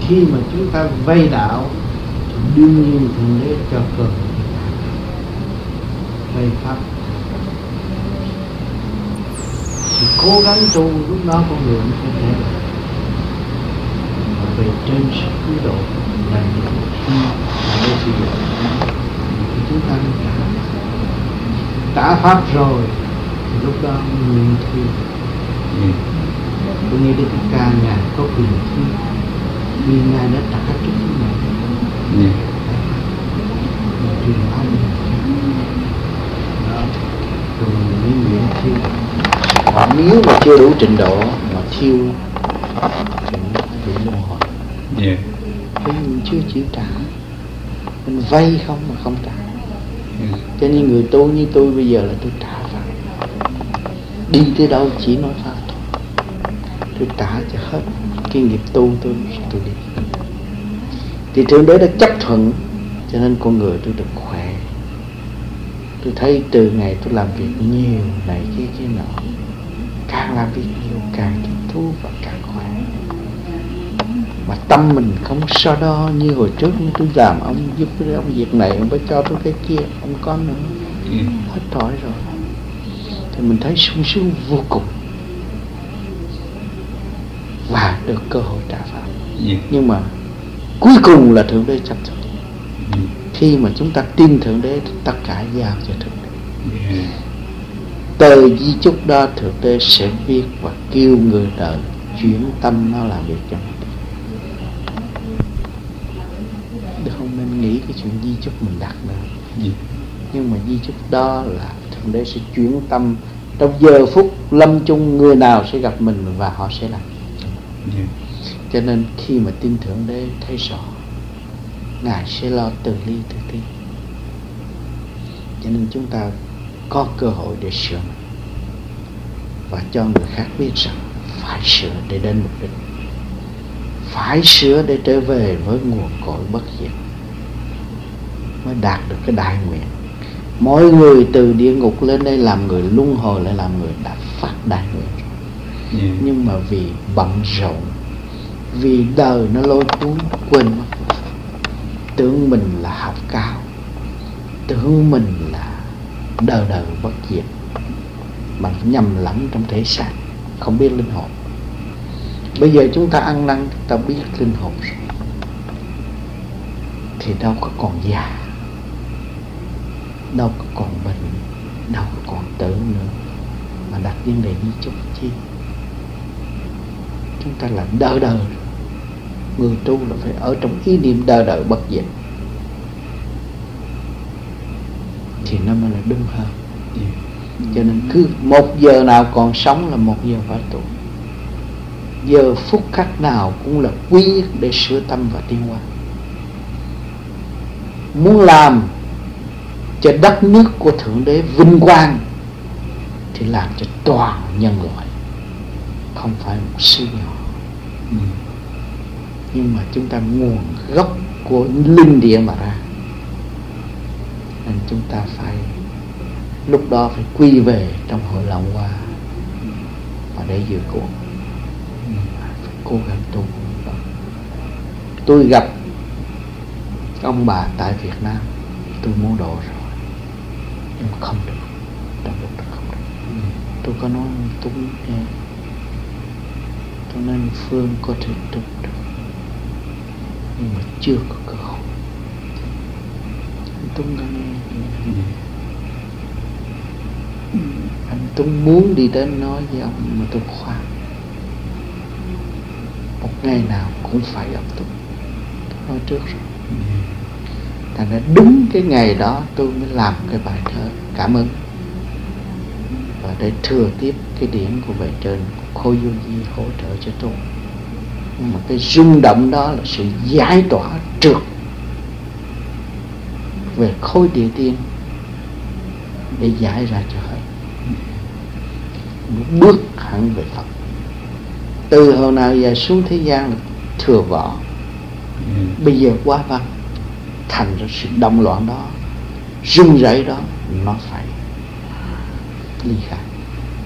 khi mà chúng ta vay đạo thì đương nhiên Thượng Đế cho cơ hội vay pháp. Thì cố gắng tu, lúc đó con người mới có thể về trên sự cứu độ là những khi để sử dụng thì chúng ta mới trả pháp rồi thì lúc đó nguyện thi. Tôi nghe Đức Ca Ngài có quyền thi vì Ngài đã trả trước này truyền pháp đó, rồi mới nguyện thi. Nếu mà chưa đủ trình độ mà thiêu thì nó bị luân hồi. Vì mình chưa chịu trả, mình vay không mà không trả. Cho nên người tu như tôi bây giờ là tôi trả pháp, đi tới đâu chỉ nói pháp thôi, tôi trả cho hết cái nghiệp tu tôi đi. Thì Thượng Đế đã chấp thuận, cho nên con người tôi được khỏe. Tôi thấy từ ngày tôi làm việc nhiều này cái nọ, càng làm việc nhiều càng thích thú và càng khỏe. Mà tâm mình không so đo như hồi trước, như tôi làm ông giúp cái ông việc này, ông phải cho tôi cái kia, không có nữa, hết trọi rồi. Thì mình thấy sung sướng vô cùng và được cơ hội trả pháp. Nhưng mà cuối cùng là Thượng Đế chấp thuận. Khi mà chúng ta tin Thượng Đế thì tất cả giao cho Thượng Đế. Tờ di chúc đó Thượng Đế sẽ viết và kêu người đời chuyển tâm nó làm việc cho mình. Được không nên nghĩ cái chuyện di chúc mình đặt nữa. Nhưng mà di chúc đó là Thượng Đế sẽ chuyển tâm trong giờ phút lâm chung, người nào sẽ gặp mình và họ sẽ làm. Cho nên khi mà tin Thượng Đế thấy rõ, Ngài sẽ lo từ ly từ tí. Cho nên chúng ta có cơ hội để sửa và cho người khác biết rằng phải sửa để đến mục đích, phải sửa để trở về với nguồn cội bất diệt, mới đạt được cái đại nguyện. Mỗi người từ địa ngục lên đây làm người, luân hồi lại làm người, đã phát đại nguyện rồi. Nhưng mà vì bận rộn, vì đời nó lôi cuốn, quên mất. Tưởng mình là học cao, tưởng mình là đời đời bất diệt, mà nhầm lẫn trong thể xác, không biết linh hồn. Bây giờ chúng ta ăn năn, chúng ta biết linh hồn rồi, thì đâu có còn già, đâu có còn bệnh, đâu có còn tử nữa, mà đặt vấn đề di chúc chi. Chúng ta là đời đời. Người tu là phải ở trong ý niệm đời đời bất diệt, thì nó mới là đúng hơn. Cho nên cứ một giờ nào còn sống là một giờ phải tu. Giờ phút khắc nào cũng là quý để sửa tâm và tiến hóa. Muốn làm cho đất nước của Thượng Đế vinh quang thì làm cho toàn nhân loại, không phải một sự nhỏ. Nhưng mà chúng ta nguồn gốc của linh địa mà ra, nên chúng ta phải lúc đó phải quy về trong hội Long Hoa và để dự cuộc, phải cố gắng tu. Tôi gặp ông bà tại Việt Nam, tôi muốn độ rồi, nhưng mà không được, trong lúc đó không được. Tôi có nói tôi nghe, cho nên Phương có thể tu được, nhưng mà chưa có cơ hội. Anh Tuấn anh Tuấn muốn đi đến nói với ông, mà tôi khoan, một ngày nào cũng phải gặp tôi nói trước rồi. Thành ra đúng cái ngày đó tôi mới làm cái bài thơ cảm ơn, và để thừa tiếp cái điển của bề trên Khôi Vô Di hỗ trợ cho tôi. Nhưng mà cái rung động đó là sự giải tỏa trượt về khối địa tiên để giải ra cho hết, bước hẳn về Phật. Từ hồi nào giờ xuống thế gian là thừa võ, bây giờ quá văn, thành ra sự động loạn đó, rung rẩy đó, nó phải ly khai,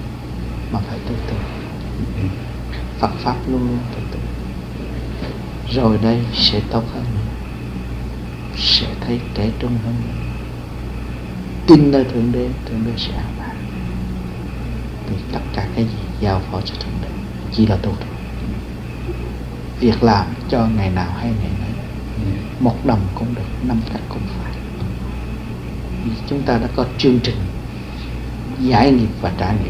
mà phải từ từ. Phật pháp luôn luôn từ từ. rồi đây sẽ tốt hơn, sẽ thấy trẻ trung hơn. Tin nơi Thượng Đế sẽ an bài. Vì tất cả cái gì giao phó cho Thượng Đế chỉ là tốt thôi. Việc làm cho ngày nào hay ngày nấy, 1 đồng cũng được, 5 cách cũng phải. Vì chúng ta đã có chương trình giải nghiệp và trả nghiệp,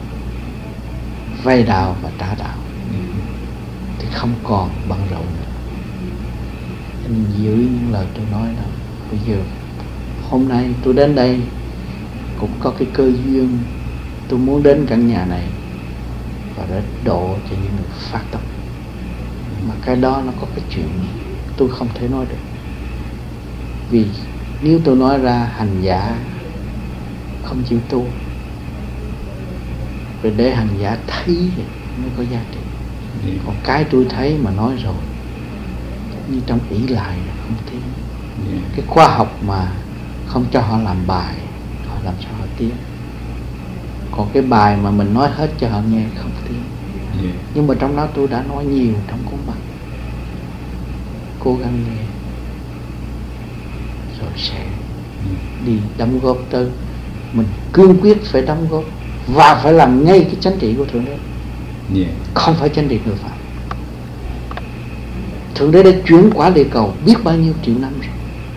vay đạo và trả đạo, thì không còn bận rộn nữa. Anh giữ những lời tôi nói đó. Bây giờ hôm nay tôi đến đây cũng có cái cơ duyên, tôi muốn đến căn nhà này và để độ cho những người phát tâm. Mà cái đó nó có cái chuyện tôi không thể nói được. Vì nếu tôi nói ra, hành giả không chịu tu, rồi để hành giả thấy mới có giá trị. Còn cái tôi thấy mà nói rồi, như trong ỷ lại là không tiến. Cái khoa học mà không cho họ làm bài, họ làm sao họ tiến. Còn cái bài mà mình nói hết cho họ nghe không tiến. Nhưng mà trong đó tôi đã nói nhiều trong cuốn băng. Cố gắng nghe, rồi sẽ đi đóng góp tới. Mình cương quyết phải đóng góp và phải làm ngay cái chánh trị của Thượng Đế. Không phải chánh trị người phạm. Thượng Đế đã chuyển quả địa cầu biết bao nhiêu triệu năm rồi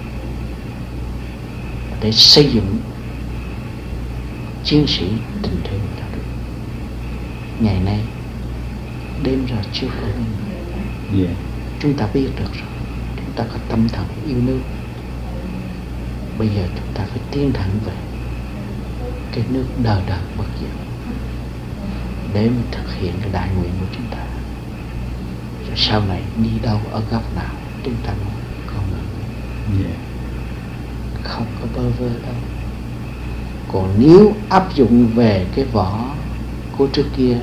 để xây dựng chiến sĩ tình thương đạo đức. Ngày nay đêm ra chưa có người. Chúng ta biết được rồi, chúng ta có tâm thần yêu nước. Bây giờ chúng ta phải tiến thẳng về cái nước đời đời bất diệt để mình thực hiện cái đại nguyện của chúng ta. Rồi sau này đi đâu ở góc nào chúng ta nói con người không có bơ vơ đâu. Còn nếu áp dụng về cái vỏ của trước kia,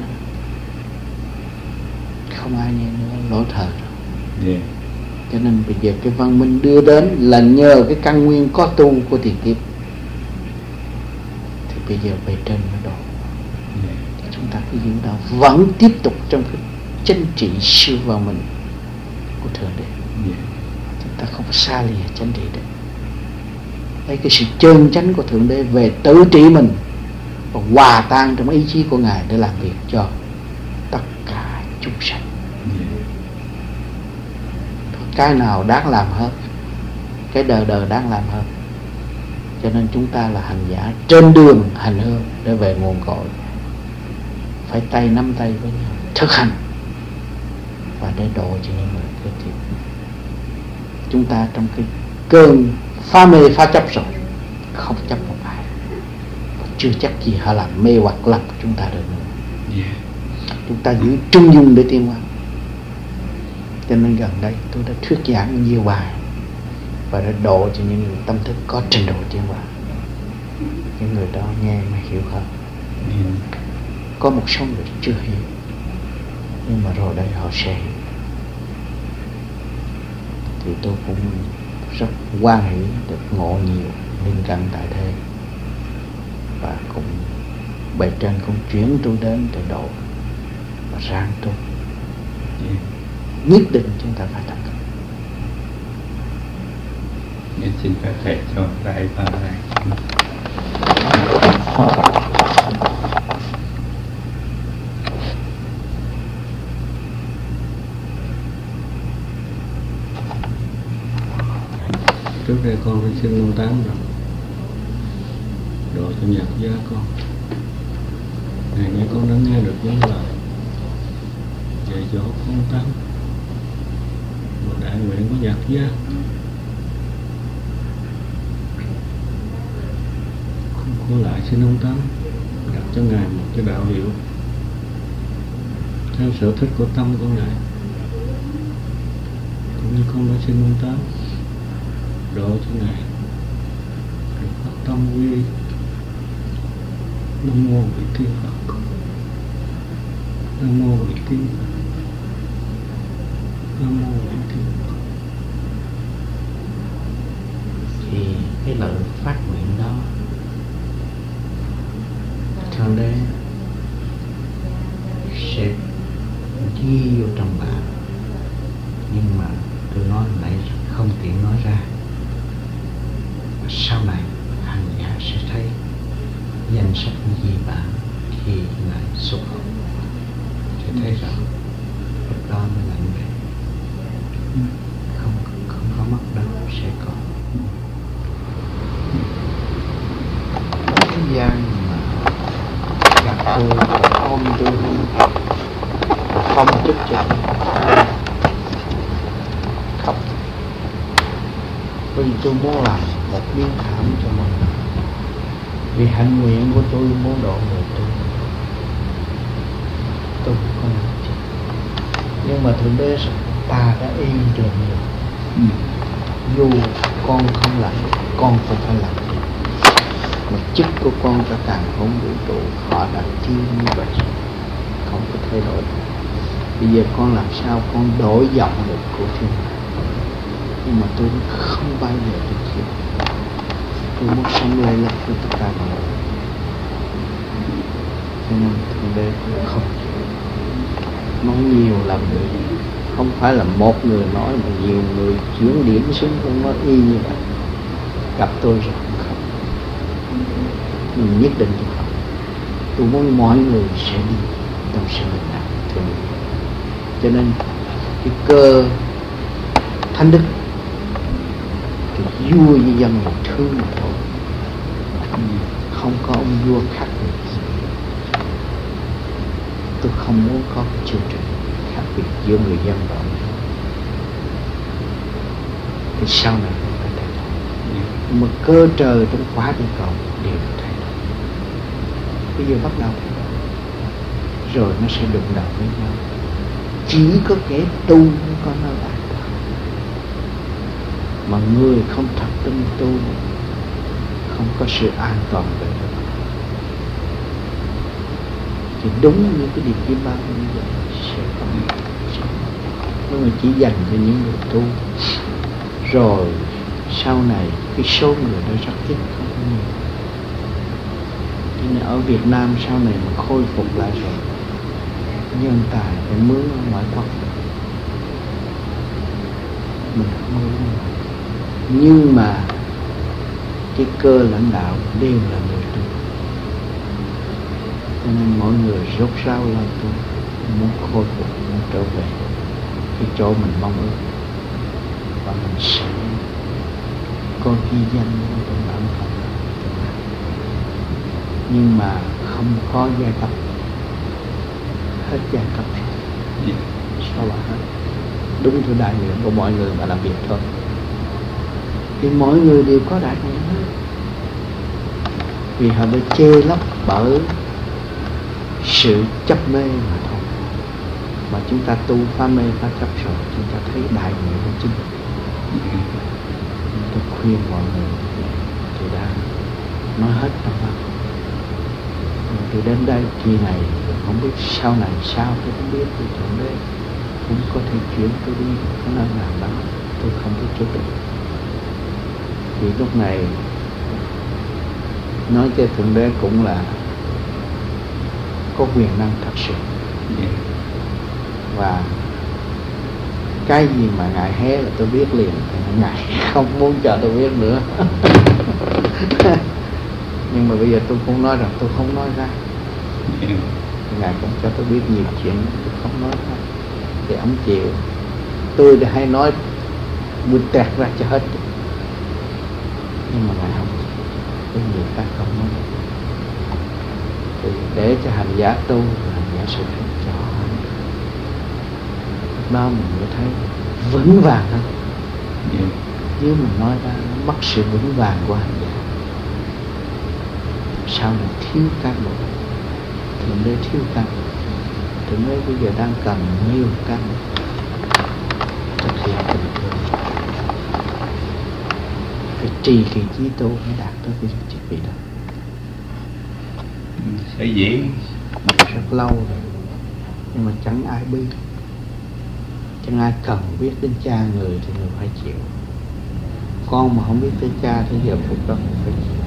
không ai nghe nữa, lỗi thời rồi. Cho nên bây giờ cái văn minh đưa đến là nhờ cái căn nguyên có tu của tiền kiếp. Thì bây giờ bề trên nó độ. Chúng ta cứ giữ đó, vẫn tiếp tục trong cái chánh trị siêu văn minh của Thượng Đế. Chúng ta không xa lìa chánh trị đấy. Lấy cái sự chân chánh của Thượng Đế về tự trị mình và hòa tan trong ý chí của Ngài để làm việc cho tất cả chúng sanh. Cái nào đáng làm hơn, cái đời đời đáng làm hơn. Cho nên chúng ta là hành giả trên đường hành hương để về nguồn cội, phải tay nắm tay với nhau thực hành và để độ cho những người kế tiếp. Chúng ta trong cái cơn phá mê phá chấp rồi, không chấp một ai, và chưa chắc gì họ làm mê hoặc lập chúng ta được nữa. Chúng ta giữ trung dung để tiến hóa. Cho nên gần đây tôi đã thuyết giảng nhiều bài và đã độ cho những người tâm thức có trình độ tiến hóa. Những người đó nghe mà hiểu hơn. Có một số người chưa hiểu, nhưng mà rồi đây họ sẽ hiểu. Thì tôi cũng rất hoan hỷ được ngộ nhiều linh căn tại thế, và cũng bề trên cũng chuyển tôi đến để độ và ráng tu. Nhất định chúng ta phải thành công. Xin phép thầy cho lại vào này. Trước đây con phải xin Long Tám rồi, độ cho Nhật gia con. Ngày nay con đã nghe được những lời dạy dỗ con Tám một đại nguyện của Nhật gia. Con lại xin ông Tám đặt cho Ngài một cái đạo hiệu theo sở thích của tâm của Ngài, cũng như con đã xin ông Tám độ cho Ngài được phát tâm quy Nam Mô Vị Tiên Phật, Nam Mô Vị Tiên Phật, Nam Mô Vị Tiên Phật. Thì cái lời phát nguyện đó Thượng Đế sẽ ghi vô trong bạn nhưng mà tôi nói nãy không tiện nói ra. Và sau này hành giả sẽ thấy danh sách Di Bản khi Ngài xuất hồn, sẽ thấy rõ lúc đó mới là như vậy. Không có mất đâu, sẽ có. Thế gian mà gặp tôi ôm tôi không chức cho khóc, bởi vì tôi muốn làm một miếng thảm cho mọi người, vì hạnh nguyện của tôi muốn độ người tôi không có làm gì. Nhưng mà Thượng Đế ta đã yên trường rồi, dù con không làm, con không phải làm. Mà chức của con cho càng không vũ trụ, họ đã tiêu như vậy, không có thay đổi. Bây giờ con làm sao con đổi giọng được của thiên hạ? Nhưng mà tôi không bao giờ tôi chịu. Tôi muốn sống lây lắc với tất cả mọi người, cho nên Thượng Đế không chịu. Nói nhiều làm được, không phải là một người nói mà nhiều người chuyển điểm xuống cũng nói y như vậy. Gặp tôi rồi không, mình nhất định tôi không. Tôi muốn mọi người sẽ đi trong sự bình đẳng thương yêu. Cho nên cái cơ thánh đức, cái vua với dân là thương mà thôi, không có ông vua khác biệt. Tôi không muốn có cái chương trình khác biệt giữa người dân và ông vua. Thì sau này phải thay đổi. Mà cơ trời trong quá địa cầu đều thay đổi. Bây giờ bắt đầu thay đổi, rồi nó sẽ đụng đầu với nhau. Chỉ có kẻ tu mới có nơi an toàn. Mà người không thật tâm tu không có sự an toàn về đó. Thì đúng như cái điều Kim Ba bây giờ sẽ có. Nhưng mà chỉ dành cho những người tu. Rồi sau này cái số người đó rất ít, không có nhiều. Cho nên ở Việt Nam sau này mà khôi phục lại rồi, nhân tài phải mướn ở ngoại quốc, mình không mướn. Nhưng mà cái cơ lãnh đạo đều là người tu. Cho nên mọi người rốt ráo lên tu, muốn khôi phục, muốn trở về cái chỗ mình mong ước, và mình sẽ có ghi danh trong bản thân. Nhưng mà không có giai cấp, hết giai cấp rồi. Sao lại hết? Đúng theo đại nguyện của mọi người mà làm việc thôi. Thì mọi người đều có đại nguyện hết. Vì họ bị chê lấp bởi sự chấp mê mà thôi. Mà chúng ta tu phá mê phá chấp rồi, chúng ta thấy đại nguyện của chính mình. Tôi khuyên mọi người, tôi đã nói hết trong đó. Tôi đến đây kỳ này, không biết sau này sao, tôi không biết. Tôi Thượng Đế cũng có thể chuyển tôi đi có nơi nào đó, tôi không biết trước được. Thì lúc này nói cho Thượng Đế cũng là có quyền năng thật sự. Và cái gì mà Ngài hé là tôi biết liền, Ngài không muốn cho tôi biết nữa. Nhưng mà bây giờ tôi cũng nói rằng tôi không nói ra. Ngài cũng cho tôi biết nhiều chuyện tôi không nói ra, thì ông chịu. Tôi đã hay nói buồn tẹt ra cho hết, nhưng mà Ngài không chịu. Có nhiều cái không nói. Thì để cho hành giả tu, hành giả sẽ thấy rõ. Đó mình mới thấy vững vàng hơn. Nếu mình nói ra nó mất sự vững vàng của hành giả. Sao mình thiếu cán bộ? Thượng Đế thiếu cán bộ. Thượng Đế bây giờ đang cần nhiều cán bộ thực hiện tình thương. Phải trì kỳ chí tu mới đạt tới cái chức vị đó. Sẽ diễn rất lâu rồi, nhưng mà chẳng ai biết, chẳng ai cần biết đến cha người thì người phải chịu. Con mà không biết tới cha thì giờ phục đó cũng phải chịu.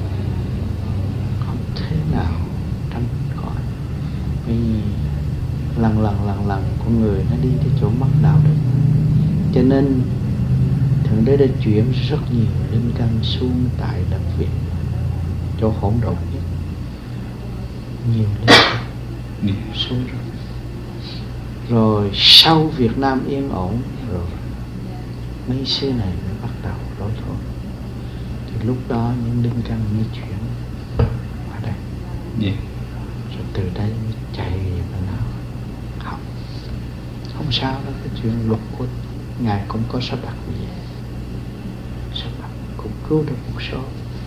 Không thế nào tránh khỏi. Vì lần lần con người nó đi tới chỗ mất đạo đức. Cho nên Thượng Đế đã chuyển rất nhiều linh căn xuống tại Đất Việt, chỗ hỗn độn nhất. Nhiều linh căn xuống rồi. Rồi sau Việt Nam yên ổn rồi, mấy xứ này mới bắt đầu đối thôi. Thì lúc đó những linh căn mới chuyển vào đây. Rồi từ đây mới chạy về bên nào học. Không sao đâu, cái chuyện luật của Ngài cũng có sắp đặt như vậy. Sắp đặt cũng cứu được một số.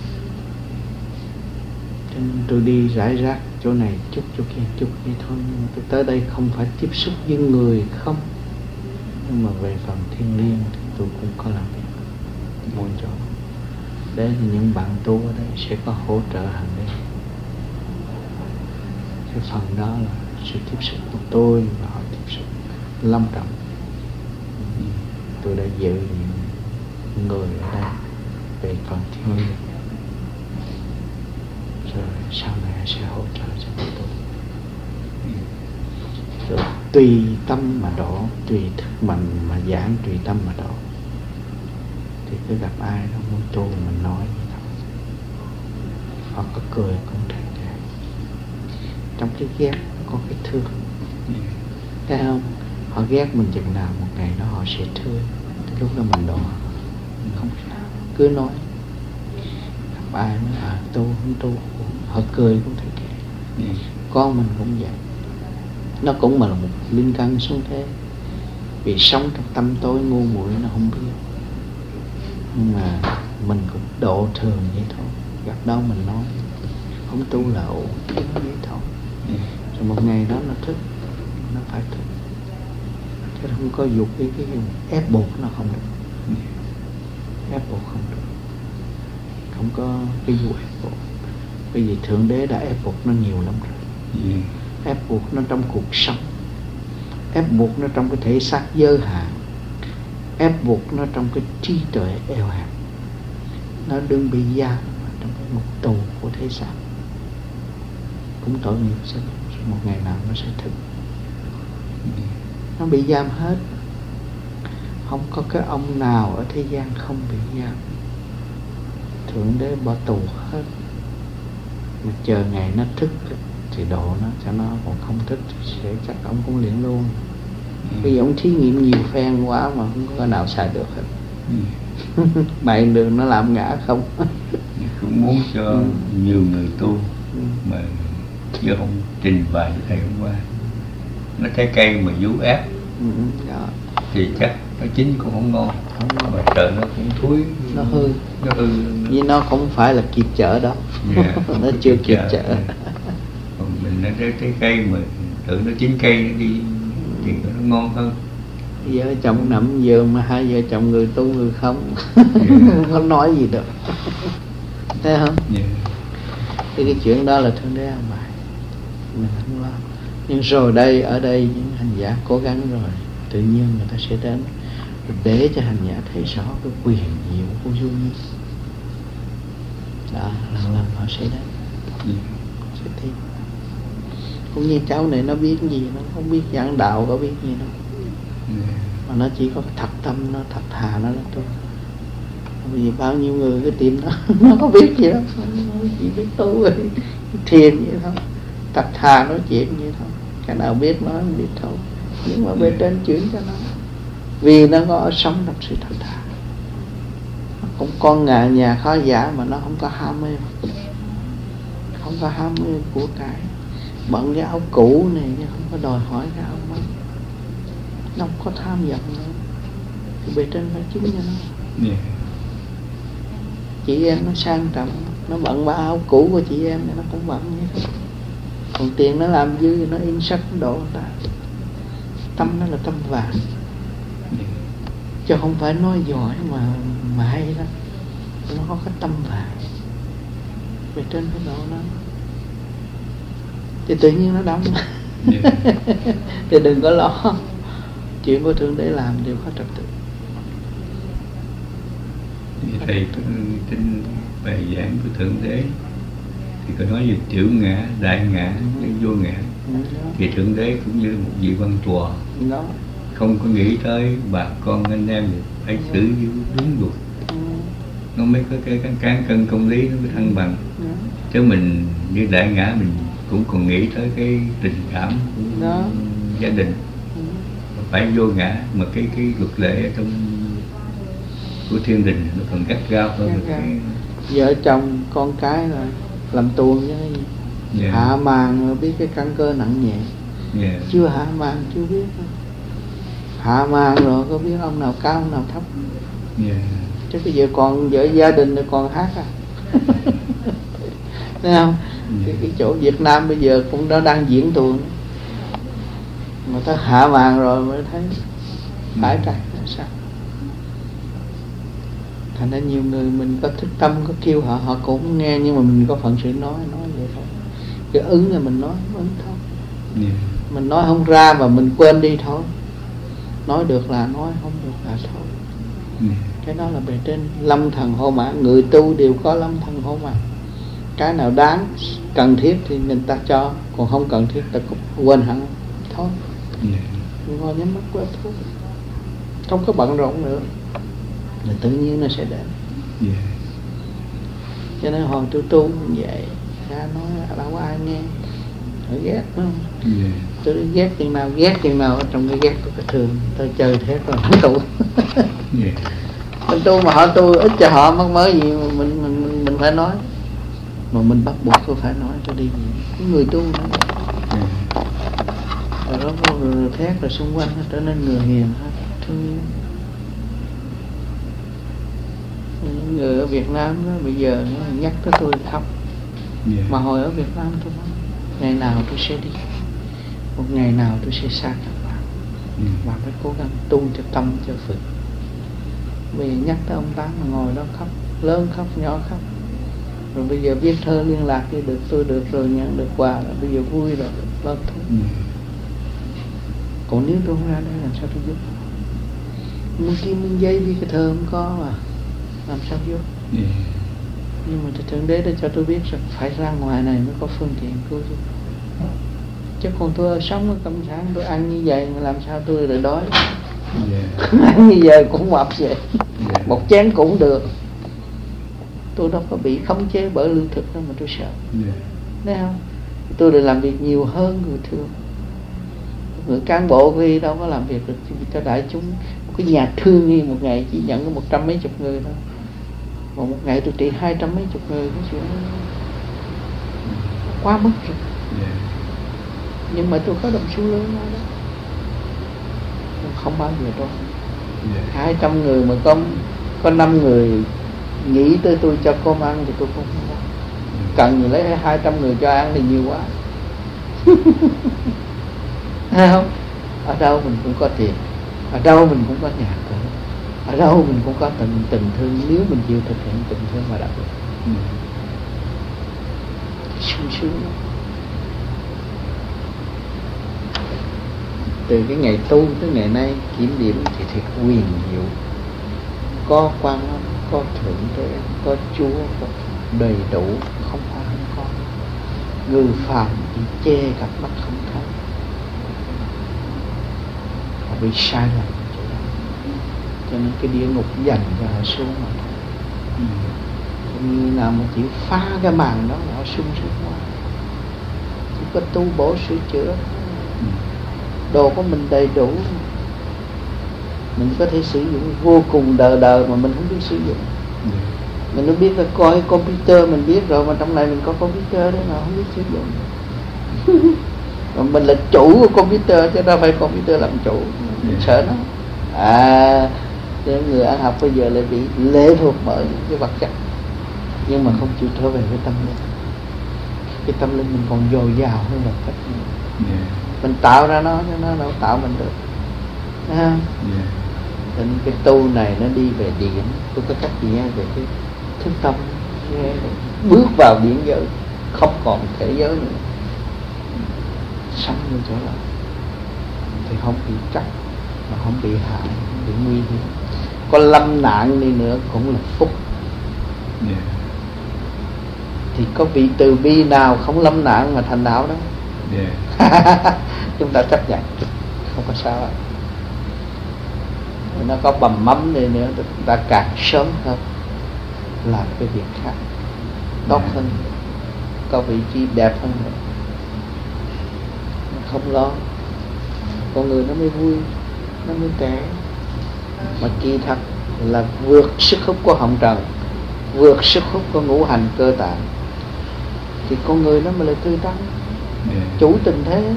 Cho nên tôi đi rải rác chỗ này chút chỗ kia thôi. Nhưng mà tôi tới đây không phải tiếp xúc với người không. Nhưng mà về phần thiêng liêng thì tôi cũng có làm việc mỗi chỗ. Để những bạn tu ở đây sẽ có hỗ trợ hàng đêm. Cái phần đó là sự tiếp xúc của tôi và họ tiếp xúc lâm trọng. Tôi đã giữ những người ở đây về phần thiêng liêng. Rồi sau này sẽ hỗ trợ cho tôi. Rồi tùy tâm mà độ, tùy thức mình mà giảng, tùy tâm mà độ. Thì cứ gặp ai đó muốn tu mình nói gì đó, họ có cười cũng thấy kệ. Trong cái ghét có cái thương. Thấy không? Họ ghét mình chừng nào một ngày đó họ sẽ thương. Thì lúc đó mình độ không sao, cứ nói. Gặp ai nói tu không tu, họ cười cũng thấy kệ. Con mình cũng vậy. Nó cũng là một linh căn xuống thế. Vì sống trong tâm tối ngu muội nó không biết. Nhưng mà mình cũng độ thường vậy thôi. Gặp đâu mình nói không tu là ổn, vậy thôi. Rồi một ngày đó nó thức, nó phải thức. Chứ không có dục cái ép buộc nó không được. Ép buộc không được. Không có cái vụ ép buộc. Bởi vì Thượng Đế đã ép buộc nó nhiều lắm rồi. Ép buộc nó trong cuộc sống, ép buộc nó trong cái thể xác giới hạn, ép buộc nó trong cái trí tuệ eo hẹp. Nó đừng bị giam trong cái ngục tù của thế xác. Cũng tội nghiệp sẽ một ngày nào nó sẽ thức. Nó bị giam hết. Không có cái ông nào ở thế gian không bị giam. Thượng Đế bỏ tù hết. Mà chờ ngày nó thức thì độ nó, cho nó còn không thức thì sẽ chắc ông cũng liền luôn. Bây giờ ông thí nghiệm nhiều phen quá mà không có nào xài được hết. Bày đường nó làm ngã không. Cũng muốn cho nhiều người tu mà chứ không trình bày thầy hôm qua. Nó trái cây mà vú ép thì chắc nó chín cũng không ngon. Mà trời nó cũng thúi, nó hư. Vì nó không phải là kịp chợ đó. Nó chưa kịp chợ. Còn mình nó trái cây mà tự nó chín cây nó đi thì nó ngon hơn. Vợ chồng nằm giường mà hai vợ chồng người tu người không. Không nói gì được. Thấy không? Thì cái chuyện đó là Thượng Đế an bài, mình không lo. Nhưng rồi đây, ở đây những hành giả cố gắng rồi, tự nhiên người ta sẽ đến để cho hành giả thấy rõ cái quyền diệu của vô vi. Đó, lần họ sẽ đến, sẽ tìm. Cũng như cháu này nó biết gì, nó không biết giảng đạo, có biết gì đâu. Mà nó chỉ có thật tâm, nó thật thà nó là thôi. Vì bao nhiêu người cái tìm nó có biết gì đâu, nó chỉ biết tu rồi thiền vậy thôi, thật thà nói chuyện vậy thôi. Cái nào biết nói không biết thôi. Nhưng mà bên trên chuyển cho nó, vì nó có sống trong sự thật thà. Nó cũng con nhà khó giả mà nó không có ham mê, không có ham mê của cải. Bận cái áo cũ này nhưng không có đòi hỏi cái áo mới. Nó không có tham vọng nữa. Thì bề trên phải chứng cho nó. Chị em nó sang trọng, nó bận ba áo cũ của chị em nó cũng bận như thế. Còn tiền nó làm dư, nó in sách độ người ta. Tâm nó là tâm vàng, chứ không phải nói giỏi mà hay lắm. Nó có cái tâm vàng, bề trên phải độ nó thì tự nhiên nó đóng. Thì đừng có lo. Chuyện của Thượng Đế làm đều có trật tự. Thầy trên bài giảng của Thượng Đế thì có nói về tiểu ngã, đại ngã, vô ngã. Thì Thượng Đế cũng như một vị quan tòa đó, không có nghĩ tới bà con anh em phải xử đúng luật, nó mới có cái cán cân công lý, nó mới thăng bằng. Chứ mình như Đại Ngã mình cũng còn nghĩ tới cái tình cảm của đó. gia đình, phải vô ngã, mà cái luật lệ ở trong của thiên đình nó còn gắt gao hơn cái vợ chồng con cái rồi làm tuồng với hạ màn, rồi biết cái căn cơ nặng nhẹ. Chưa hạ màn chưa biết, hạ màn rồi có biết ông nào cao ông nào thấp. Chứ bây giờ còn vợ gia đình rồi còn hát à. Thấy không? Cái chỗ Việt Nam bây giờ cũng đã đang diễn tuồng, mà ta hạ màn rồi mới thấy phải trải là sao. Thành ra nhiều người mình có thức tâm, có kêu họ, họ cũng nghe, nhưng mà mình có phận sự nói vậy thôi. Cái ứng là mình nói ứng thôi. Mình nói không ra mà mình quên đi thôi. Nói được là nói, không được là thôi. Cái đó là bề trên lâm thần hộ mạng. Người tu đều có lâm thần hộ mạng. Cái nào đáng, cần thiết thì người ta cho, còn không cần thiết ta cũng quên hẳn thôi. Ngồi nhắm mắt quên thôi, không có bận rộn nữa, là tự nhiên nó sẽ đến. Cho nên hồi tôi tu như vậy, ra nói đâu có ai nghe, phải ghét đúng không? Tôi ghét chừng nào ở trong cái ghét của cái thường, tôi chơi thế rồi không tu. Mình tu mà họ tu ít cho họ mắc mới gì mà mình phải nói, mà mình bắt buộc tôi phải nói, tôi đi gì cái người tu nữa. Rồi đó có người thét rồi xung quanh trở nên người hiền hết, thương. Những người ở Việt Nam đó, bây giờ nó nhắc tới tôi khóc. Mà hồi ở Việt Nam tôi nói ngày nào tôi sẽ đi, một ngày nào tôi sẽ xa các bạn. Bạn phải cố gắng tu cho tâm cho Phật. Bây giờ nhắc tới ông Tám mà ngồi đó khóc, lớn khóc, nhỏ khóc. Rồi bây giờ viết thơ liên lạc đi được, tôi được rồi, nhận được quà rồi, bây giờ vui rồi, lo thôi. Còn nếu tôi không ra đây làm sao tôi giúp? Mình kim mình dây đi cái thơ không có mà làm sao giúp? Nhưng mà Thượng Đế đã cho tôi biết rằng phải ra ngoài này mới có phương tiện cứu giúp. Chứ còn tôi sống ở Cộng sản, tôi ăn như vậy mà làm sao tôi lại đói? Ăn như vậy cũng mập vậy, một chén cũng được. Tôi đâu có bị khống chế bởi lương thực đâu mà tôi sợ. Thấy không? Tôi được làm việc nhiều hơn người thường. Người cán bộ đi đâu có làm việc được cho đại chúng. Cái nhà thương như một ngày chỉ nhận có 100 mấy chục người thôi, mà một ngày tôi trị 200 mấy chục người, cái chuyện quá mức rồi. Nhưng mà tôi có đồng xu lớn đó, không bao giờ đâu. 200 người mà có 5 người nghĩ tới tôi cho cơm ăn thì tôi cũng không có. Cần gì lấy 200 người cho ăn thì nhiều quá. Thấy không? Ở đâu mình cũng có tiền, ở đâu mình cũng có nhà cửa, ở đâu mình cũng có tình thương, nếu mình chịu thực hiện tình thương mà đạt được. Sung sướng. Từ cái ngày tu tới ngày nay kiểm điểm thì thiệt quyền diệu. Có Quan Âm, có Thượng Đế, có Chúa, có đầy đủ, không phải không có. Người phàm bị che cặp mắt không thấy, họ bị sai lầm. Cho nên cái địa ngục dành cho họ xuống mà. Người nào mà chịu phá cái màn đó họ sung sướng quá. Chỉ có tu bổ sửa chữa, đồ của mình đầy đủ, mình có thể sử dụng vô cùng đời mà mình không biết sử dụng. Mình không biết là coi computer mình biết rồi, mà trong này mình có computer đấy mà không biết sử dụng. Mà mình là chủ của computer chứ đâu phải computer làm chủ. Mình sợ nó. Người ăn học bây giờ lại bị lệ thuộc bởi cái vật chất, nhưng mà không chịu trở về cái tâm linh. Cái tâm linh mình còn dồi dào hơn vật chất. Mình tạo ra nó chứ nó đâu tạo mình được. Nên cái tu này nó đi về điển. Tôi có cách gì về cái thức tâm, bước vào điển giới, không còn thể giới nữa, sống như trở lại thì không bị trách, mà không bị hại, không bị nguy hiểm. Có lâm nạn đi nữa cũng là phúc. Thì có vị từ bi nào không lâm nạn mà thành đạo đó. Chúng ta chấp nhận, không có sao hết. Nó có bầm mắm này nữa, chúng ta càng sớm hơn làm cái việc khác tốt hơn, có vị trí đẹp hơn nữa. Không lo, con người nó mới vui, nó mới trẻ. Mà kỳ thật là vượt sức hút của hồng trần, vượt sức hút của ngũ hành cơ tạng, thì con người nó mới là tươi tắn, chủ tình thế.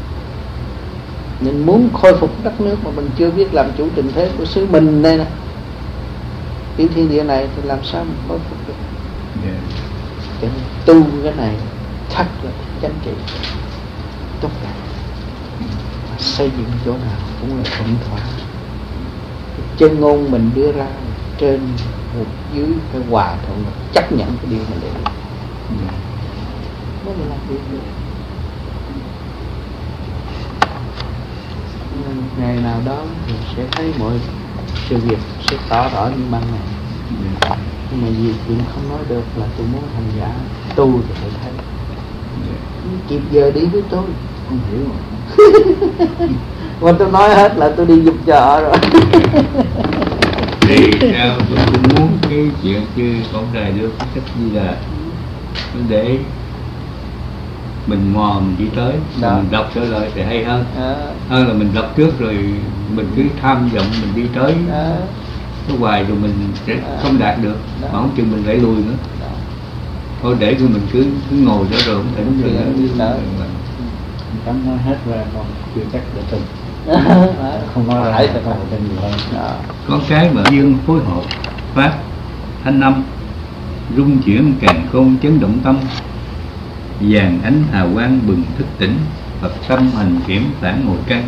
Mình muốn khôi phục đất nước mà mình chưa biết làm chủ tình thế của xứ mình đây nè, cái thiên địa này thì làm sao mình khôi phục được? Cho nên tu cái này thật là chánh trị tốt đẹp, xây dựng chỗ nào cũng là thuận thỏa. Chân ngôn mình đưa ra trên một dưới phải hòa thuận, chấp nhận cái điều mình để mới là làm việc được. Ngày nào đó thì sẽ thấy mọi sự việc sẽ tỏ rõ như ban ngày. Nhưng mà vì chuyện không nói được là tôi muốn hành giả tu thì phải thấy. Kịp giờ đi với tôi không hiểu mà. Mà tôi nói hết là tôi đi giúp chợ rồi. Thì sao tôi cũng muốn cái chuyện chứ không đài được cái cách gì là để mình mò mình đi tới mình đọc trở lại thì hay hơn. Hơn là mình đọc trước rồi mình cứ tham vọng mình đi tới cái hoài rồi mình sẽ không đạt được, mà không chừng mình lại lùi nữa. Thôi để cho mình cứ ngồi đó rồi không thể đi nữa. Cảm nói hết ra còn chưa chắc để tin. Không nói ra sẽ không tin nhiều hơn. Có cái mà duyên phối hợp pháp thanh âm rung chuyển càn khôn chấn động tâm, vàng ánh hào quang bừng thức tỉnh, Phật tâm hành kiểm phản ngồi căn.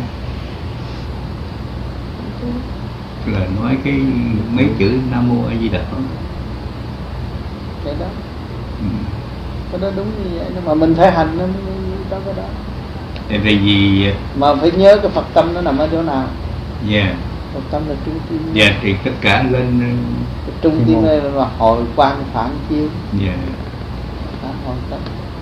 Là nói cái mấy chữ Nam Mô A Di Đà Phật. Cái đó cái đó đúng như vậy, nhưng mà mình phải hành nó mới có cái đó. Vì gì mà phải nhớ cái Phật tâm nó nằm ở chỗ nào. Phật tâm là trung tim. Thì tất cả lên cái trung tim này là hội quan phản chiếu. Hội tâm.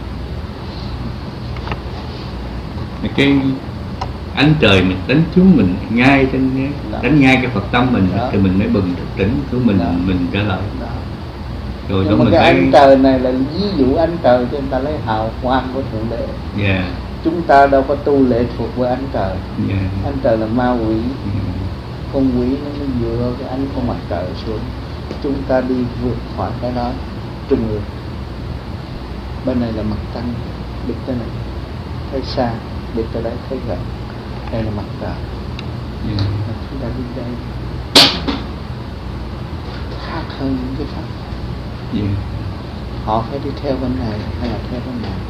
Cái ánh trời mình đánh xuống mình ngay trên đánh ngay cái Phật tâm mình thì mình mới bừng thức tỉnh của mình trở lại. Rồi nhưng mà cái ánh trời này là ví dụ ánh trời cho người ta lấy hào quang của Thượng Đế. Chúng ta đâu có tu lệ thuộc với ánh trời. Ánh trời là ma quỷ. Con quỷ nó mới dựa cái ánh của mặt trời xuống. Chúng ta đi vượt khỏi cái đó trung ương. Bên này là mặt trăng, đi tới này thấy xa, đi tới đây thấy gần. Đây là mặt trời. Chúng ta đi đây khác hơn những cái pháp. Họ phải đi theo bên này hay là theo bên này.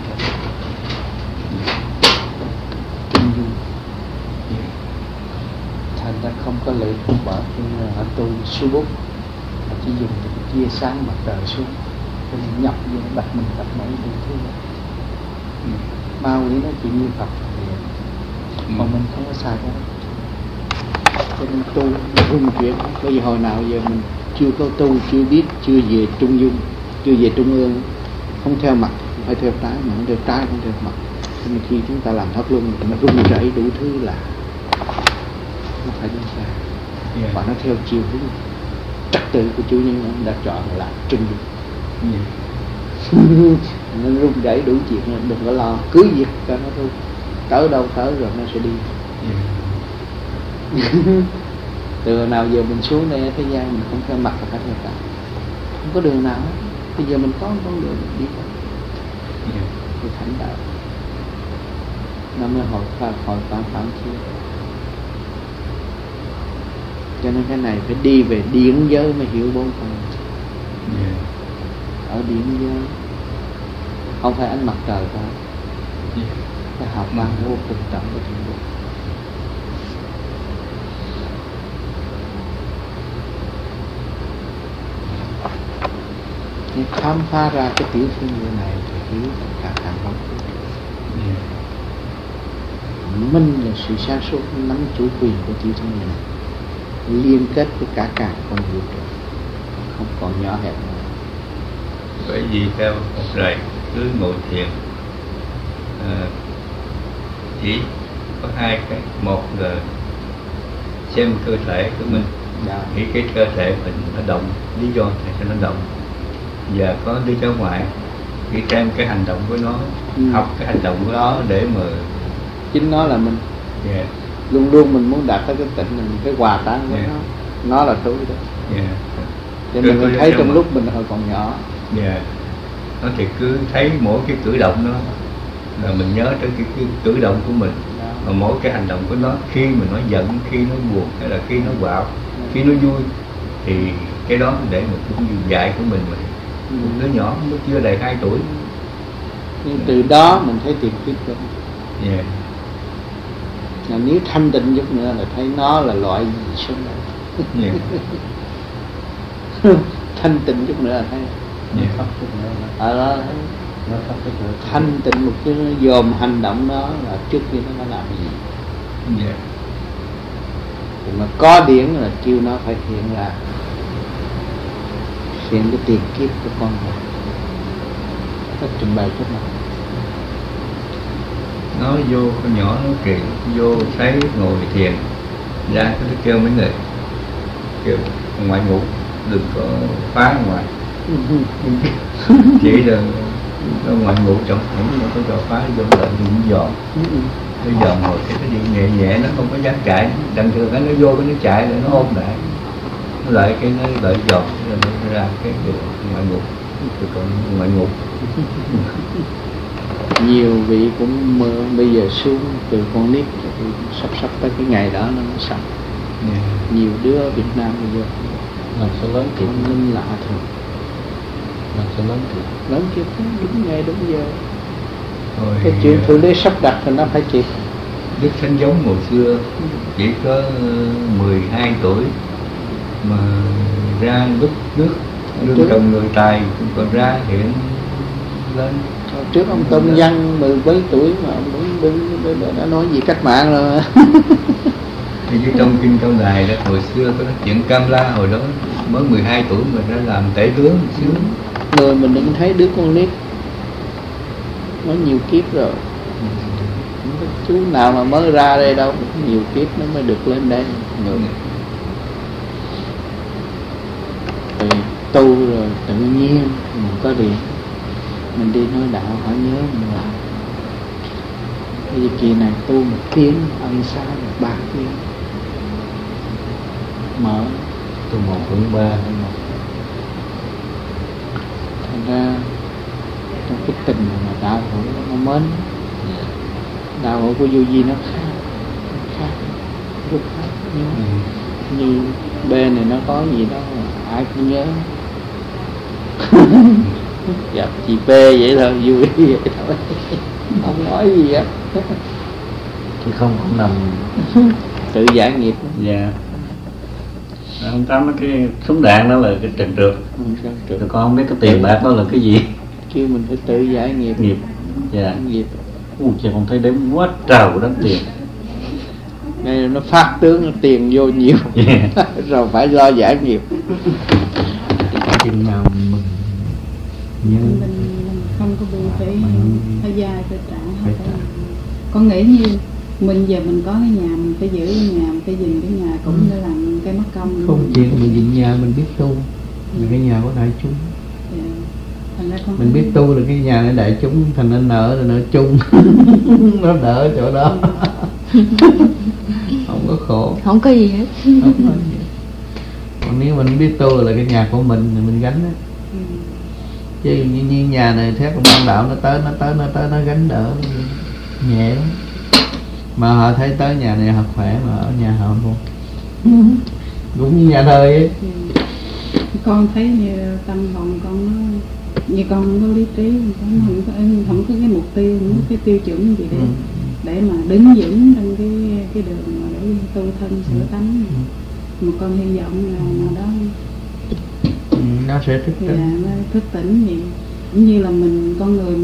Trung dung. Thành ra không có lệ thuộc bởi họ tu su bút, họ chỉ dùng cái chia sáng mặt trời xuống, cho nên nhập vô đặt mình tập mấy đủ thứ. Ma quỷ nó chỉ như Phật mà mình không có sai đó. Cho nên tu rung chuyển. Bởi vì hồi nào giờ mình chưa có tu, chưa biết, chưa về trung dung, chưa về trung ương, không theo mặt, phải theo trái, mà không theo trái không theo mặt. Cho nên khi chúng ta làm pháp luân nó rung rẩy đủ thứ là nó phải đi xa. Và nó theo chiều hướng trật tự của chủ nhân ông đã chọn là trung dung. Nó rung rẩy đủ chuyện, đừng có lo, cứ việc cho nó thôi, tới đâu tới rồi nó sẽ đi. Từ nào giờ mình xuống đây thế gian mình không theo mặt và phải theo trái, không có đường nào hết. Bây giờ mình có con đường mình đi thôi. Thì thánh đạo nó mới hồi phản chiếu. Cho nên cái này phải đi về điển giới mới hiểu bốn phần. Ở điển giới không phải ánh mặt trời thôi, cái học ban vô cùng tận của Thượng Đế. Thì khám phá ra cái tiểu thiên địa này thì hiểu tất cả càng không. Minh là sự sáng suốt nắm chủ quyền của tiểu thiên địa này, liên kết với cả con vũ trụ, không còn nhỏ hẹp nữa. Bởi vì theo một rầy cứ ngồi thiền chỉ có hai cái, một là xem cơ thể của mình, nghĩ cái cơ thể mình nó động, lý do tại sao nó động, và có lý do ngoại, nghĩ xem cái hành động của nó, học cái hành động của nó để mà chính nó là mình. Luôn luôn mình muốn đạt tới cái tịnh, mình cái hòa tan với nó là trú đó. Để mình thấy trong lúc mình hồi còn nhỏ. Nó thì cứ thấy mỗi cái cử động nó là mình nhớ tới cái cử động của mình. Mà mỗi cái hành động của nó, khi mà nó giận, khi nó buồn, hay là khi nó quạo, khi nó vui, thì cái đó để mình cũng như dạy của mình mà. Một đứa nhỏ nó chưa đầy 2 tuổi. Nhưng từ đó mình thấy tiền kiếp của nó. Là nếu thanh tịnh chút nữa là thấy nó là loại gì sống này. Thanh tịnh chút nữa là thấy ở đó thanh tịnh một cái dòm hành động đó là trước khi nó làm gì. Mà có điển là kêu nó phải hiện ra, hiện cái tiền kiếp của con người. Nó trình bày chút nào nó vô con nhỏ nó kỳ, vô thấy ngồi thiền ra nó kêu mấy người kêu ngoại ngủ đừng có phá ngoài. Chỉ là nó ngoại ngủ trong không nó có cho phá vô lại đừng dọn. Nó dọn rồi cái gì nhẹ nhẹ nó không có dám chạy, đằng thường nó vô cái nó chạy rồi nó ôm lại, nó lại cái nó lại dọn rồi nó ra cái ngoại ngủ, còn ngoại ngủ. Nhiều vị cũng mơ bây giờ xuống từ con nít sắp tới cái ngày đó nó sắp. Nhiều đứa Việt Nam bây giờ là sẽ lớn kịp, nên lạ thường là sẽ lớn kịp, lớn kịp đúng ngày đúng giờ. Cái chuyện Thượng Đế sắp đặt thì nó phải kịp. Đức Thánh Giống hồi xưa chỉ có 12 tuổi mà ra lúc nước đương trồng người Tài, còn ra hiện lên. Trước ông Tôn Văn 10 mấy tuổi mà ông đã nói gì cách mạng rồi. Thì như trong kinh Cao Đài đó hồi xưa có nói chuyện Cam La hồi đó mới 12 tuổi mà đã làm tể tướng xíu. Người mình đừng thấy đứa con nít nó nhiều kiếp rồi. Chú nào mà mới ra đây đâu, nhiều kiếp nó mới được lên đây người. Rồi tu rồi tự nhiên mình có điện, mình đi nói đạo hỏi nhớ mình làm. Bây giờ kỳ này tu 1 tiếng, ăn sáng 3 tiếng. Mở từ 1/3 thành ra trong cái tình mà đạo hữu nó mến. Đạo hữu của Vô Vi nó khác rất khác. Như B này nó có gì đó mà ai cũng nhớ. Gặp chị P vậy thôi, vui vậy thôi. Không nói gì á. chứ không nằm tự giải nghiệp. Ông Tám nói cái súng đạn đó là cái trần trượt. Tụi con không biết cái tiền bạc đó là cái gì. Kêu mình phải tự giải nghiệp. Nghiệp. Nghiệp. Chứ con thấy đếm quá trời của đám tiền. Đây là nó phát tướng tiền vô nhiều. Rồi phải lo giải nghiệp. Chừng nào mình không có bị phải dài phải trả. Con nghĩ như mình giờ mình có cái nhà, mình phải giữ cái nhà, mình phải gìn cái nhà cũng để làm cái mất công. Không chuyện mình gìn nhà, mình biết tu là cái nhà của đại chúng. Mình biết tu là cái nhà này đại chúng, thành nên nợ là nợ chung. Nó đỡ chỗ đó. Không có khổ, không có gì hết. Không có gì. Còn nếu mình biết tu là cái nhà của mình thì mình gánh đó. Chứ như nhà này theo công an đạo nó tới nó gánh đỡ nhẹ lắm. Mà họ thấy tới nhà này họ khỏe mà ở nhà họ luôn. Cũng như nhà đời ấy. Con thấy như tâm hồn con nó như con không có lý trí, con không có cái mục tiêu, không có cái tiêu chuẩn gì để mà đứng vững trong cái đường mà để tu thân sửa tánh. Mà con hy vọng là đó nó sẽ thức tỉnh. Nó thức tỉnh vậy. Cũng như là mình con người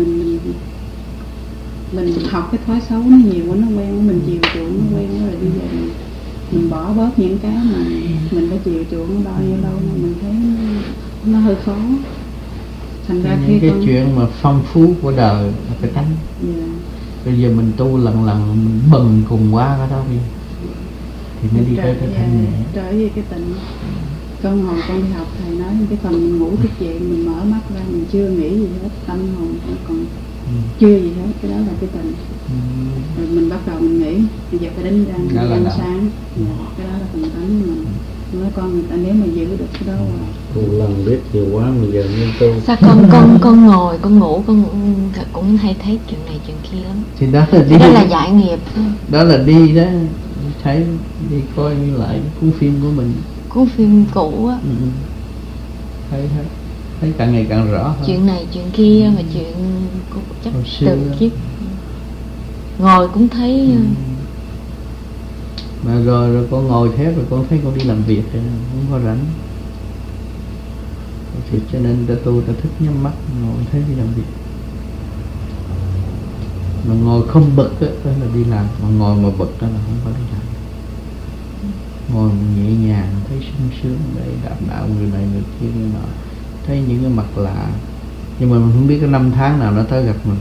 mình học cái thói xấu nó nhiều quá, nó quen, mình chiều chuộng nó quen rồi, bây giờ mình bỏ bớt những cái mà mình đã chiều chuộng bao nhiêu lâu mà mình thấy nó hơi khó. Thành ra những cái chuyện mà phong phú của đời là cái tánh. Bây giờ mình tu lần mình bần cùng qua cái đó đi thì mới đi tới cái thanh nhẹ. Trở về cái tịnh. Con hồi con đi học thầy nói cái phần ngủ thức dậy mình mở mắt ra mình chưa nghĩ gì hết, tâm hồn còn chưa gì hết, cái đó là cái tịnh. Rồi mình bắt đầu mình nghĩ bây giờ phải đánh răng ăn sáng, cái đó là phần tánh mình. Nói con người ta nếu mà giữ được cái đó là tu lần biết nhiều quá mà giờ nên tu. Sao con ngồi con ngủ con cũng hay thấy chuyện này chuyện kia lắm. Thì đó là đi. Đó là giải nghiệp. Đó là đi đó, thấy đi coi lại cái cuốn phim của mình. Cuốn phim cũ á. Thấy càng ngày càng rõ hơn. Chuyện này chuyện kia mà chuyện chắc từ kiếp ngồi cũng thấy. Mà rồi con ngồi thép rồi con thấy con đi làm việc thì không có rảnh. Thì cho nên ta tu ta thích nhắm mắt ngồi thấy đi làm việc. Mà ngồi không bực đó là đi làm, mà ngồi mà bực đó là không có đi làm. Ngồi nhẹ nhàng thấy sung sướng để đạp đạo người này người kia người nọ, thấy những cái mặt lạ nhưng mà mình không biết cái năm tháng nào nó tới gặp mình.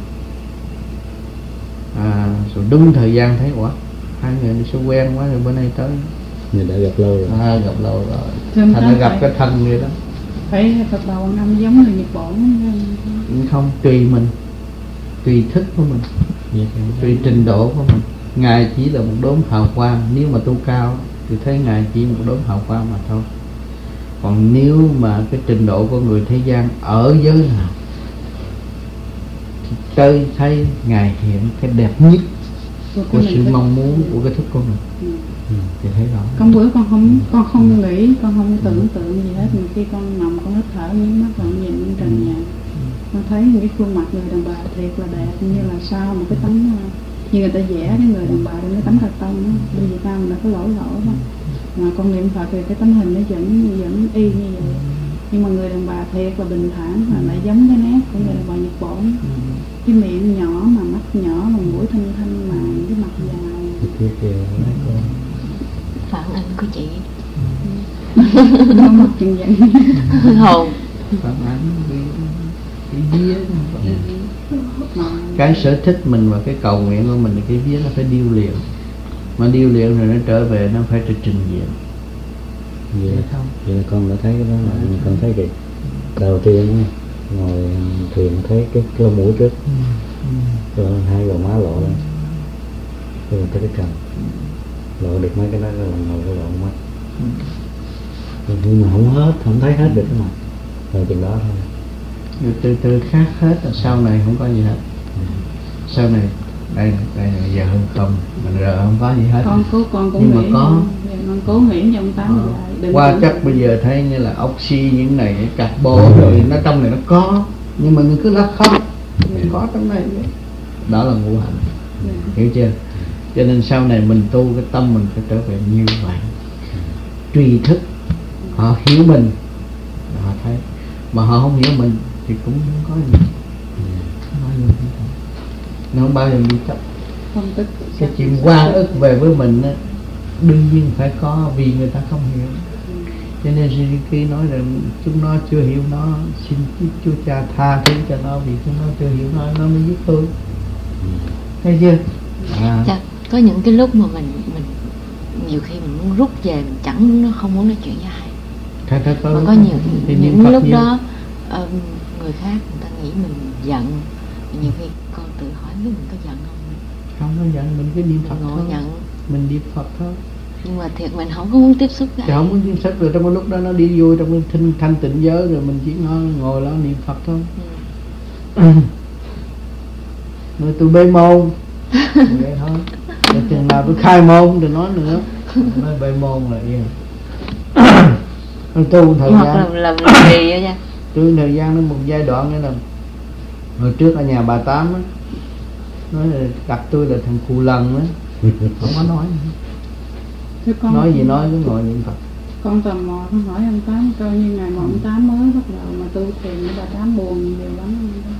Rồi đúng thời gian thấy quả hai người nó sẽ quen quá rồi bữa nay tới mình đã gặp lâu rồi. Gặp lâu rồi thành nó gặp cái thân vậy đó. Phải Phật Bà Quan Âm giống người Nhật Bản không, tùy mình, tùy thức của mình, tùy trình độ của mình. Ngài chỉ là một đốm hào quang, nếu mà tu cao thì thấy Ngài chỉ một đốm hào quang mà thôi. Còn nếu mà cái trình độ của người thế gian ở giới nào thì tới thấy Ngài hiện cái đẹp nhất của sự mong muốn của cái thức của mình. Thì thấy rõ. Con bữa con không nghĩ, con không tưởng tượng gì hết. Mà khi con nằm con hít thở nhắm mắt rồi nhìn lên trần nhà, con thấy cái khuôn mặt người đàn bà thiệt là đẹp, như là sao một cái tấm như người ta vẽ cái người đàn bà trên cái tấm carton đó. Bây giờ tao là có lỗi đó. Mà con niệm Phật thì cái tấm hình nó vẫn y như vậy. Nhưng mà người đàn bà thiệt là bình thản, mà lại giống cái nét của người đàn bà Nhật Bản. Cái miệng nhỏ mà mắt nhỏ mà mũi thanh thanh mà cái mặt dài. Phản ánh của chị. Mặt chừng vậy. Hồn. Phản ánh cái vía. Cái sở thích mình và cái cầu nguyện của mình là cái vía nó phải điêu luyện. Mà điêu luyện rồi nó trở về nó phải trình diện. Vậy là con đã thấy cái đó là con thấy cái đầu tiên ngồi thiền thấy cái lông mũi trước, rồi hai gò má lộ lên, rồi tới cái cằm lộ được mấy cái đó là ngồi cái lộ mắt. Nhưng mà không hết, không thấy hết được cái mặt, rồi chừng đó thôi. Rồi từ từ khác hết, sau này không có gì hết. Sau này đây là giờ không mình giờ không có gì hết. Con cũng nhưng nghĩ, mà có con cố nghĩ trong 8 giờ. Qua chắc bây giờ thấy như là oxy những này carbon rồi nó trong này nó có, nhưng mà mình cứ lắc không có trong này. Đó là ngũ hành. Hiểu chưa? Cho nên sau này mình tu cái tâm mình phải trở về như vậy. Tùy thức họ hiểu mình họ thấy, mà họ không hiểu mình thì cũng không có gì. Nó không bao giờ đi chấp. Cái chuyện oan ức về với mình á, đương nhiên phải có, vì người ta không hiểu. Cho nên Suzuki nói rằng chúng nó chưa hiểu nó, xin Chúa Cha tha thứ cho nó vì chúng nó chưa hiểu nó mới giết tôi. Thấy chưa? Có những cái lúc mà mình nhiều khi mình muốn rút về, mình chẳng nó không muốn nói chuyện với ai. Mà có nhiều những lúc đó người khác người ta nghĩ mình giận. Nhiều khi con tự hỏi mình có giận không? Không có giận, mình cứ niệm Phật thôi. Nhận. Mình niệm Phật thôi. Nhưng mà thiệt mình không có muốn tiếp xúc với ai. Không muốn tiếp xúc, rồi trong cái lúc đó nó đi vô trong cái thanh tịnh giới rồi mình chỉ ngồi đó niệm Phật thôi. Nói tôi bế môn vậy thôi. Rồi chừng nào tôi khai môn thì nói nữa. Nói bế môn là yên. Tu thời hoặc gian là gì vậy nha. Tu thời gian đến một giai đoạn nữa là hồi trước ở nhà bà Tám á, nói là đặt tôi là thằng cù lần á. Không có nói nữa. Nói gì nói cứ ngồi niệm Phật. Con tò mò con hỏi ông Tám coi như ngày mà ông Tám mới bắt đầu mà tu thiền với bà Tám buồn nhiều lắm.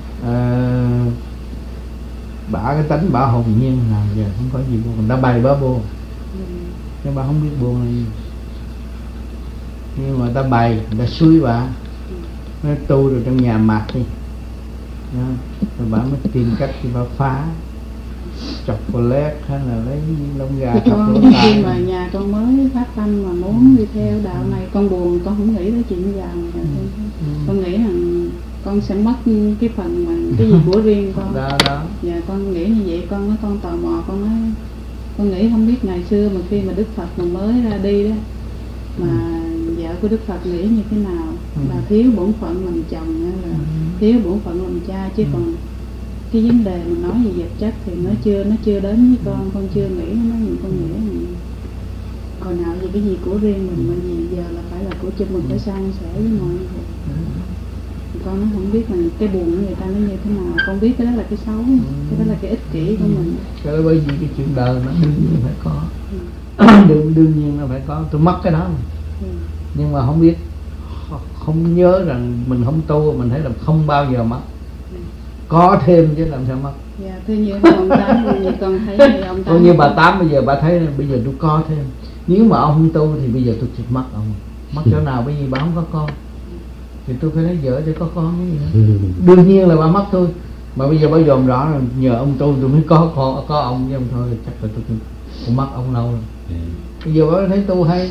Bả cái tánh bả hồn nhiên là giờ không có gì buồn, người ta bày bả buồn. Nhưng bà không biết buồn là gì. Nhưng mà người ta bày, người ta xúi bả. Nói tu rồi trong nhà mạt đi. Rồi bả mới tìm cách thì bả phá. chocolate hay là lấy lông gà con khi mà nhà con mới phát tâm mà muốn đi theo đạo này, con buồn, con không nghĩ tới chuyện giàu này. Con nghĩ rằng con sẽ mất cái phần mà cái gì của riêng con. Đó. Dạ con nghĩ như vậy, con tò mò, con nghĩ không biết ngày xưa mà khi mà Đức Phật mà mới ra đi đó, mà vợ của Đức Phật nghĩ như thế nào, là thiếu bổn phận làm chồng hay là thiếu bổn phận làm cha, chứ còn cái vấn đề mà nói về vật chất thì nó chưa đến với con chưa nghĩ nó, con nghĩ hồi nào vì cái gì của riêng mình, mà gì giờ là phải là của chung, mình phải san sẻ với mọi người. Con nó không biết là cái buồn của người ta nó như thế nào, con biết cái đó là cái xấu, cái đó là cái ích kỷ của mình. Cái đó bởi vì cái chuyện đời nó đương nhiên phải có. đương nhiên nó phải có. Tôi mất cái đó nhưng mà không biết, không nhớ rằng mình không tu, mình thấy là không bao giờ mất. Có thêm chứ làm sao mất. Dạ, thưa như ông Tám, như con thấy như ông Tám. Như bà Tám bây giờ bà thấy bây giờ tôi có thêm. Nếu mà ông không tu thì bây giờ tôi chỉ mất ông. Mất chỗ nào, bởi vì bà không có con thì tôi phải lấy vợ để có con cái gì nữa. Đương nhiên là bà mất tôi. Mà bây giờ bà dòm rõ là nhờ ông tu tôi mới có ông, với ông thôi chắc là tôi mất ông lâu rồi. Bây giờ bà thấy tu hay.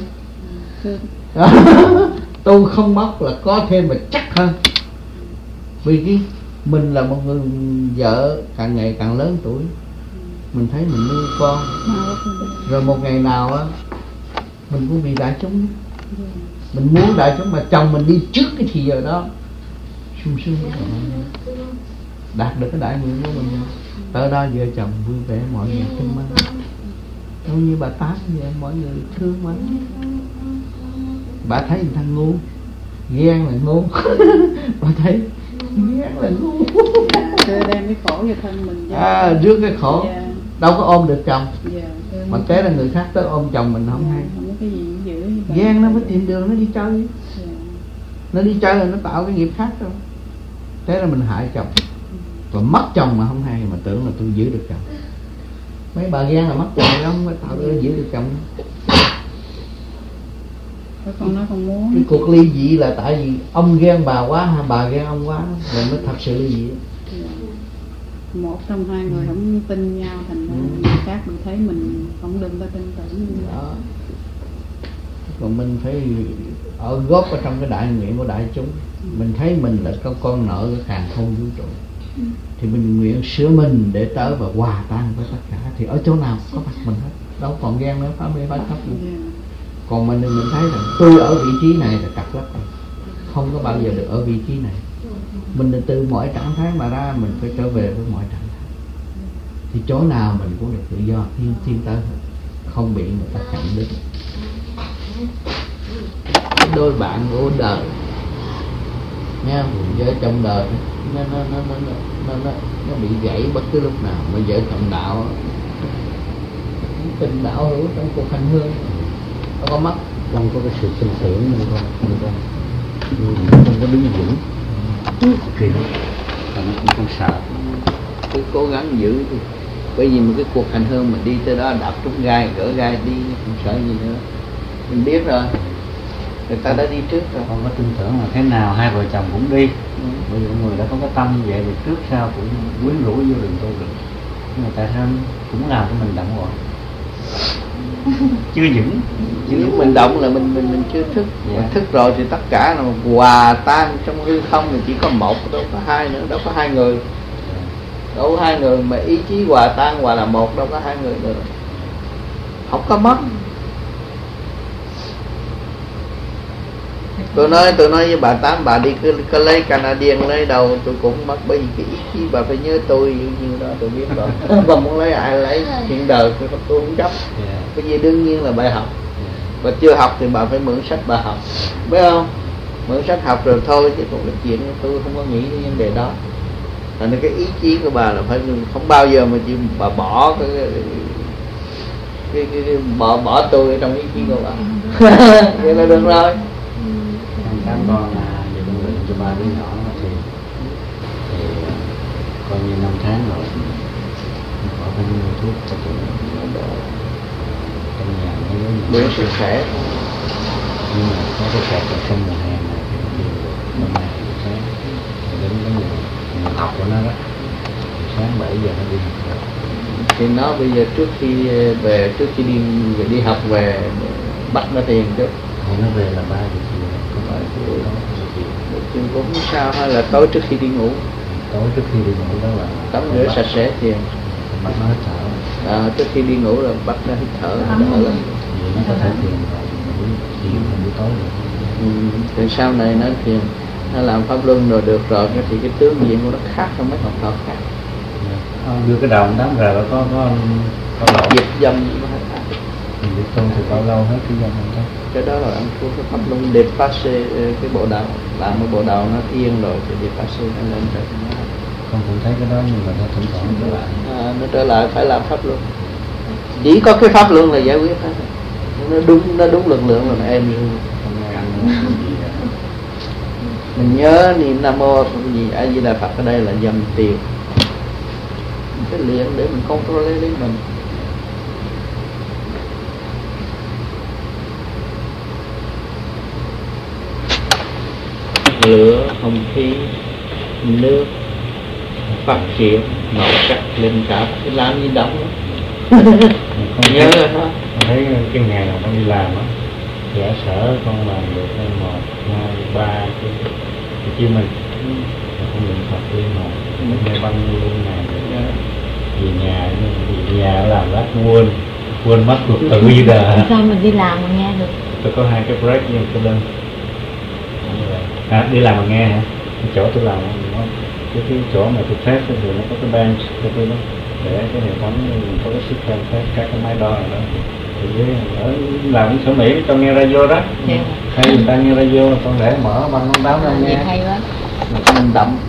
Tu không mất là có thêm và chắc hơn. Vì cái mình là một người vợ càng ngày càng lớn tuổi, mình thấy mình nuôi con, rồi một ngày nào á mình cũng bị đại chúng, mình muốn đại chúng mà chồng mình đi trước cái thì giờ đó sung sướng, đạt được cái đại nguyện của mình, tới đó vợ chồng vui vẻ, mọi người thương mến. Giống như bà Tám vậy, mọi người thương mến. Bà thấy người ta ngu, ghen là ngu. Bà thấy ghen là ngu. Đem cái khổ cho thân mình. Rước cái khổ. Đâu có ôm được chồng. Mà té là người khác tới ôm chồng mình không hay. Ghen nó mới tìm đường nó đi chơi. Nó đi chơi là nó tạo cái nghiệp khác đâu. Thế là mình hại chồng. Và mất chồng mà không hay, mà tưởng là tôi giữ được chồng. Mấy bà ghen là mất chồng không mới tạo ra giữ được chồng. Con nói không muốn. Cái cuộc ly dị là tại vì ông ghen bà quá hay bà ghen ông quá rồi mới thật sự ly dị. Một trong hai người không tin nhau, thành ra người khác mình thấy mình không đừng có tin tưởng đó. Còn mình phải ở góp ở trong cái đại nguyện của đại chúng. Mình thấy mình là con nợ cái càn khôn vũ trụ, thì mình nguyện sửa mình để tới và hòa tan với tất cả. Thì ở chỗ nào có mặt mình hết, đâu còn ghen nữa, phá mê phá chấp nữa. Còn mình thấy rằng tôi ở vị trí này là cặp lắm, không có bao giờ được ở vị trí này. Mình từ mọi trạng thái mà ra, mình phải trở về với mọi trạng thái. Thì chỗ nào mình cũng được tự do thiên tới, không bị người ta chặn đứt. Đôi bạn của đời nha, vợ chồng đời nó bị gãy bất cứ lúc nào. Mà vợ chồng đạo, tình đạo hữu trong cuộc hành hương nó có mất, không có cái sự tin tưởng nên con không có đứng vững kỳ lắm, con sợ. Cứ cố gắng giữ đi. Bởi vì một cái cuộc hành hương mình đi tới đó đạp trúng gai, gỡ gai đi, không sợ gì nữa. Mình biết rồi, người ta đã đi trước rồi. Con có tin tưởng là thế nào hai vợ chồng cũng đi. Bởi vì người đã có cái tâm như vậy thì trước sau cũng quyến rũ vô đường tu được. Nhưng mà tại sao cũng làm cho mình động loạn, chưa vững. Nếu mình động là mình chưa thức. Mình thức rồi thì tất cả là hòa tan trong hư không, thì chỉ có một, đâu có hai nữa, đâu có hai người. Đâu có hai người mà ý chí hòa tan, hòa là một, đâu có hai người nữa. Không có mất. Tôi nói với bà Tám, bà đi cứ lấy Canadian lấy đầu tôi cũng mất, bởi vì cái ý chí bà phải nhớ tôi như đó tôi biết rồi. Bà muốn lấy ai lấy, hiện đời tôi không chấp. Bởi vì đương nhiên là bài học. Bà chưa học thì bà phải mượn sách bà học, biết không? Mượn sách học rồi thôi, chứ còn cái chuyện tôi không có nghĩ đến vấn đề đó. Thành ra cái ý chí của bà là phải không bao giờ mà chịu bà bỏ bỏ tôi ở trong ý chí của bà. Vậy là được rồi. Các con là về con luyện cho ba đứa nhỏ thì coi như 5 tháng rồi, có phải mua thuốc cho tụi nó trong nhà để sức khỏe. Nhưng mà có cái sạc trong sân mùa hè này thì hôm nay sáng đến cái người học của nó đó, sáng 7 giờ nó đi học rồi. Thì nó bây giờ trước khi về, trước khi đi học về bắt nó tiền trước. Thì nó về là 3 giờ chiều, Chứ cũng không sao, hay là tối trước khi đi ngủ. Tối trước khi đi ngủ đó là tắm rửa sạch sẽ tiền. bắt nó hít thở. Trước khi đi ngủ là bắt nó hít thở, đỡ lắm. Vậy nó có thể thiền vào buổi tối rồi. Thì sau này nó thiền, nó làm pháp luân rồi được rồi thì cái tướng diện của nó khác hơn mấy học trò khác. Đưa cái đầu đám ra là có lỗ. Diệt dâm nó hết khác. Diệt tu thì bao lâu hết cái dâm không? Cái đó là ăn thua cái pháp luân dépassé, cái bộ đầu, làm cái bộ đầu nó yên rồi thì dépassé nó lên rồi. Con cũng thấy cái đó nhưng mà nó thỉnh thoảng trở lại. Nó trở lại phải làm pháp luân. Chỉ có cái pháp luân là giải quyết hết. Nó đúng lực lượng là em như mình nhớ niệm Nam Mô gì A Di Đà Phật ở đây là dầm tiền, cái luyện để mình control lấy mình. Lửa, không khí, nước phát triển màu sắc lên cả cái làm gì đóng con nhớ rồi đó. Con thấy cái ngày nào con đi làm á thì ở sở con làm được 1, 2, 3 cái chiêu mình con niệm Phật đi mà nghe băng luôn ngày rồi về nhà làm lát quên mất cuộc tự gì đời. Sao mình đi làm mà nghe được? Tôi có 2 cái break với cái đơn. Đi làm mà nghe hả? Cái chỗ tôi làm cái chỗ mà tôi test thì nó có cái bench cho tôi đó, để cái hệ thống có cái system test các cái máy đo này đó. Thì ở làm cái sở Mỹ cho nghe radio đó. Hay người ta nghe radio là con để mở băng nó báo ra nghe. Hay quá. Mình đậm